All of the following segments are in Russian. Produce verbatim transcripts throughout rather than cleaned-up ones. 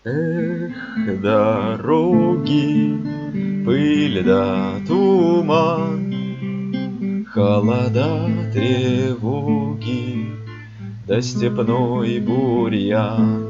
Эх, дороги, пыль да туман, холода, тревоги, да степной бурьян.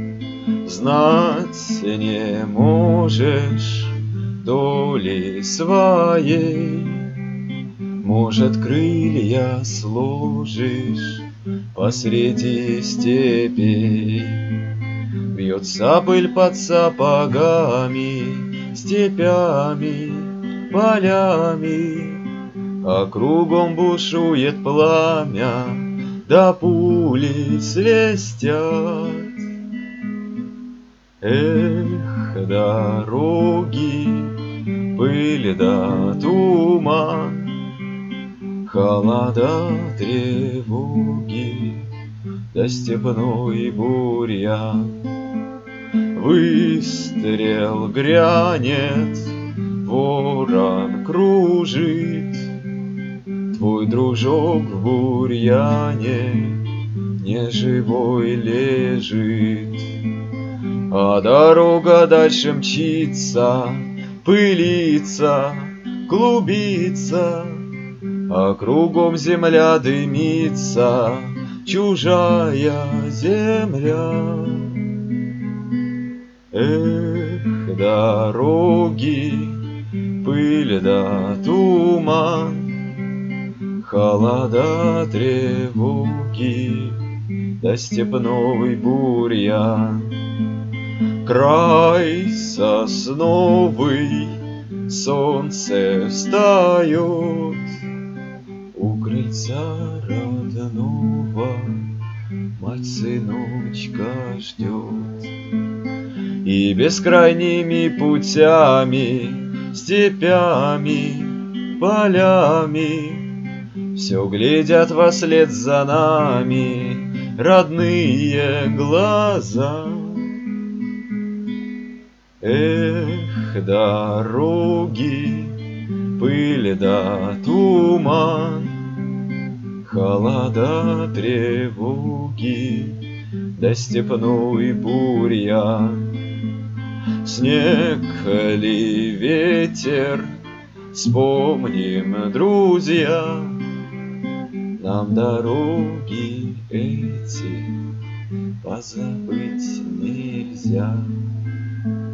Знать не можешь доли своей, может, крылья сложишь посреди степей. Бьется пыль под сапогами, степями, полями, а кругом бушует пламя, да пули свистят. Эх, дороги, пыль да туман, холода, тревоги, да степной бурьян. Выстрел грянет, ворон кружит, твой дружок в бурьяне неживой лежит. А дорога дальше мчится, пылится, клубится, а кругом земля дымится, чужая земля. Эх, дороги, пыль да туман, холода, тревоги, да степной бурьян. Край сосновый, солнце встает, у крыльца родного мать сыночка ждет. И бескрайними путями, степями, полями все глядят вослед за нами родные глаза. Эх, дороги, пыль да туман, холода, тревоги, да степной бурьян. Снег ли ветер, вспомним, друзья, нам дороги эти позабыть нельзя.